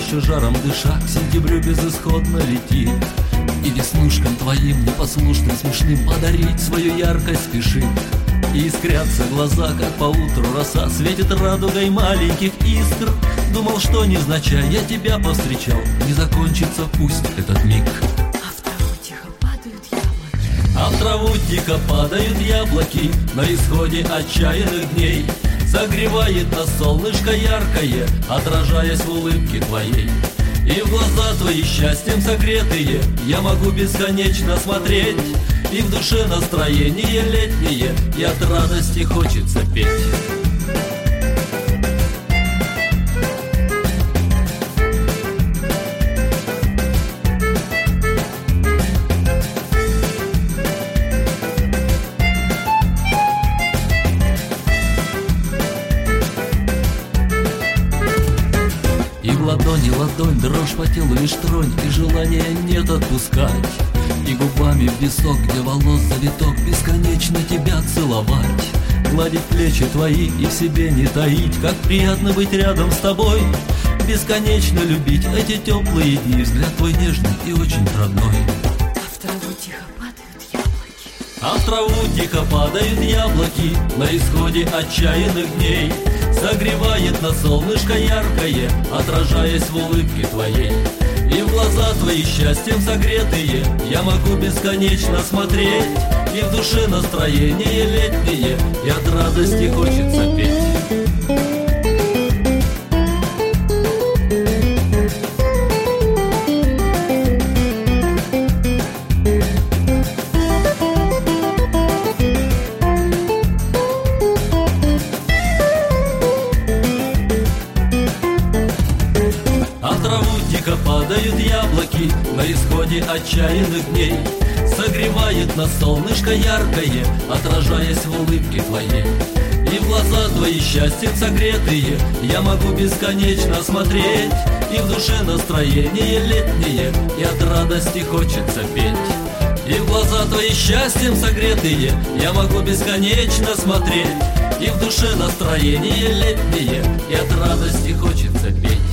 еще жаром дыша, к сентябрю безысходно летит. И веснушкам твоим непослушным, смешным подарить свою яркость спешит. И искрятся глаза, как поутру роса, светит радугой маленьких искр. Думал, что невзначай я тебя повстречал, не закончится пусть этот миг. А в траву тихо падают яблоки на исходе отчаянных дней. Согревает нас солнышко яркое, отражаясь в улыбке твоей. И в глаза твои счастьем согретые я могу бесконечно смотреть. И в душе настроение летнее, и от радости хочется петь. И в ладони ладонь, дрожь по телу лишь тронь, и желания нет отпускать. И губами в висок, где волос завиток, бесконечно тебя целовать. Гладить плечи твои и в себе не таить, как приятно быть рядом с тобой. Бесконечно любить эти теплые дни, взгляд твой нежный и очень родной. А в траву тихо падают яблоки. А в траву тихо падают яблоки на исходе отчаянных дней. Согревает нас солнышко яркое, отражаясь в улыбке твоей. И в глаза твои счастьем согретые я могу бесконечно смотреть. И в душе настроение летнее, и от радости хочется петь. А в траву тихо падают яблоки на исходе отчаянных дней. Согревает нас солнышко яркое, отражаясь в улыбке твоей. И в глаза твои счастьем согретые я могу бесконечно смотреть. И в душе настроение летнее, и от радости хочется петь. И в глаза твои счастьем согретые я могу бесконечно смотреть. И в душе настроение летнее, и от радости хочется петь.